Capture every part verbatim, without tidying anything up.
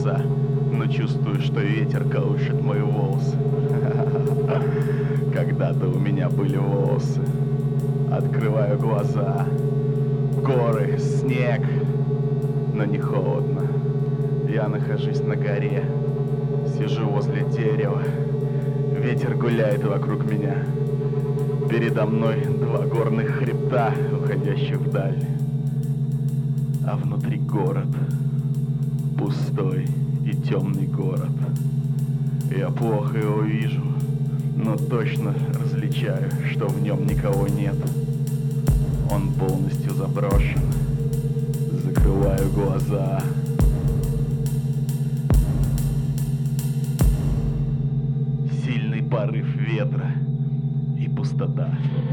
глаза, но чувствую, что ветер колышет мои волосы. Когда-то у меня были волосы. Открываю глаза. Горы, снег, но не холодно. Я нахожусь на горе. Сижу возле дерева. Ветер гуляет вокруг меня. Передо мной два горных хребта, уходящих вдаль. А внутри город. Пустой и темный город. Я плохо его вижу, но точно различаю, что в нем никого нет. Он полностью заброшен. Закрываю глаза. Сильный порыв ветра и пустота.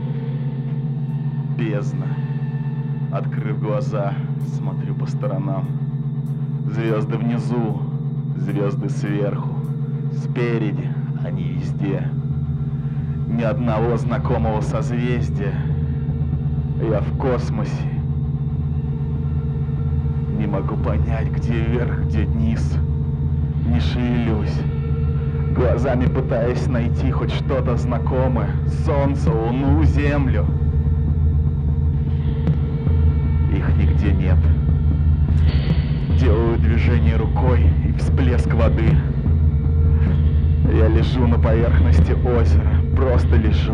Бездна. Открыв глаза, смотрю по сторонам. Звезды внизу, звезды сверху, спереди, они везде. Ни одного знакомого созвездия. Я в космосе. Не могу понять, где вверх, где низ. Не шевелюсь. Глазами пытаясь найти хоть что-то знакомое. Солнце, луну, землю. Их нигде нет. Делаю движение рукой и всплеск воды. Я лежу на поверхности озера. Просто лежу.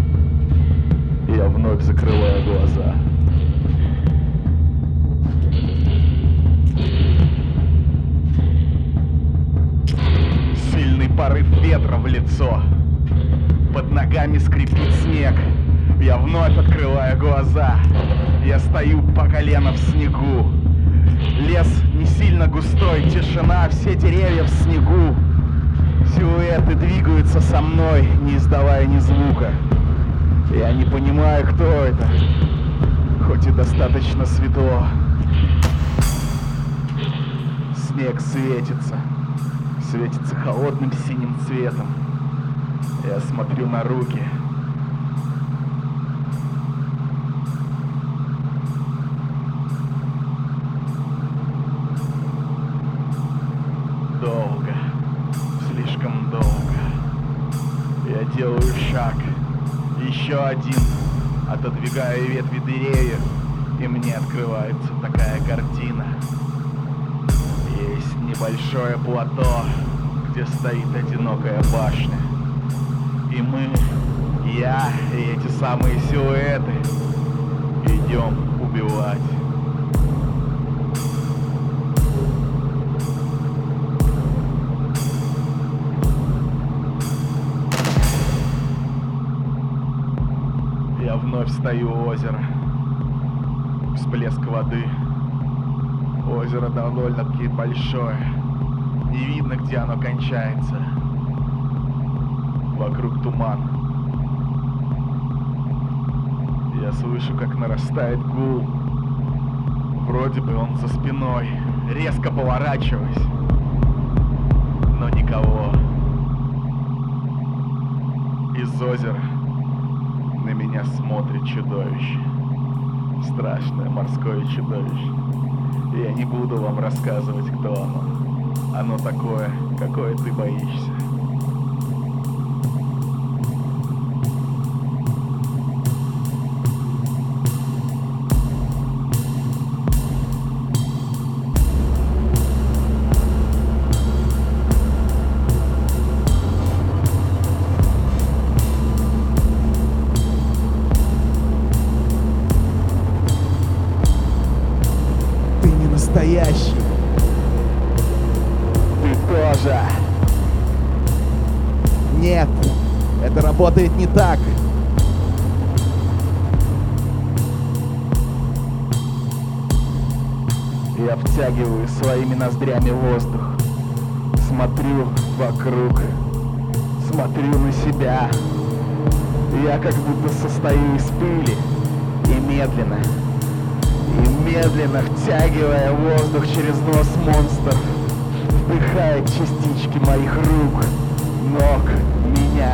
Я вновь закрываю глаза. Сильный порыв ветра в лицо. Под ногами скрипит снег. Я вновь открываю глаза. Я стою по колено в снегу. Лес не сильно густой, тишина, все деревья в снегу. Силуэты двигаются со мной, не издавая ни звука. Я не понимаю, кто это, хоть и достаточно светло. Снег светится, светится холодным синим цветом. Я смотрю на руки. Долго, слишком долго. Я делаю шаг, еще один, отодвигаю ветви деревьев, и мне открывается такая картина. Есть небольшое плато, где стоит одинокая башня. И мы, я и эти самые силуэты идем убивать. Я вновь стою у озера. Всплеск воды. Озеро довольно-таки большое. Не видно, где оно кончается. Вокруг туман. Я слышу, как нарастает гул. Вроде бы он за спиной. Резко поворачиваюсь. Но никого. Из озера на меня смотрит чудовище. Страшное морское чудовище. Я не буду вам рассказывать, кто оно. Оно такое, какое ты боишься. Настоящий. Ты тоже. Нет, это работает не так. Я втягиваю своими ноздрями воздух. Смотрю вокруг. Смотрю на себя. Я как будто состою из пыли. И медленно И медленно, втягивая воздух через нос монстр, вдыхает частички моих рук, ног, меня.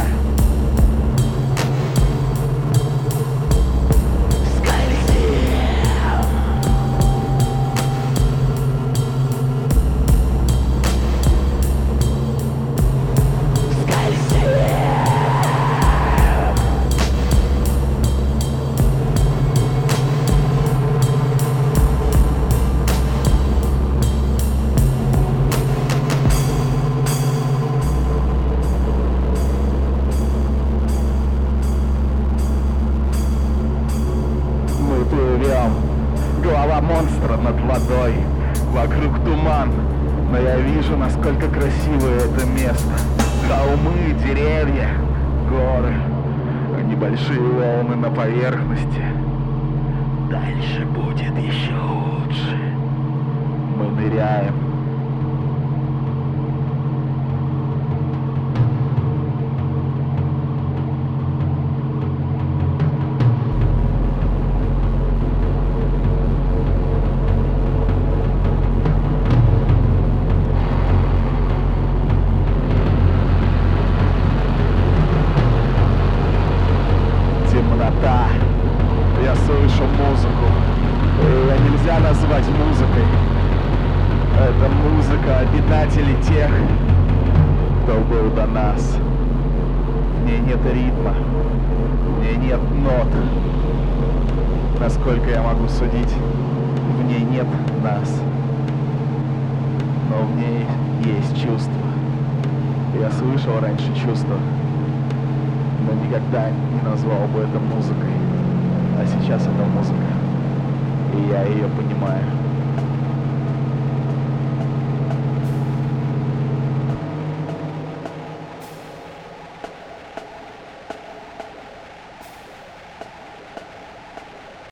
Скользи! монстра над водой. Вокруг туман, но я вижу, насколько красивое это место. Холмы, деревья, горы, небольшие волны на поверхности. Дальше будет еще лучше. Мы ныряем. Темнота. Я слышу музыку. Ее нельзя назвать музыкой. Это музыка обитателей тех, кто был до нас. В ней нет ритма, в ней нет нот. Насколько я могу судить, в ней нет нас. Но в ней есть чувство. Я слышал раньше чувства, но никогда не назвал бы это музыкой. А сейчас это музыка, и я ее понимаю.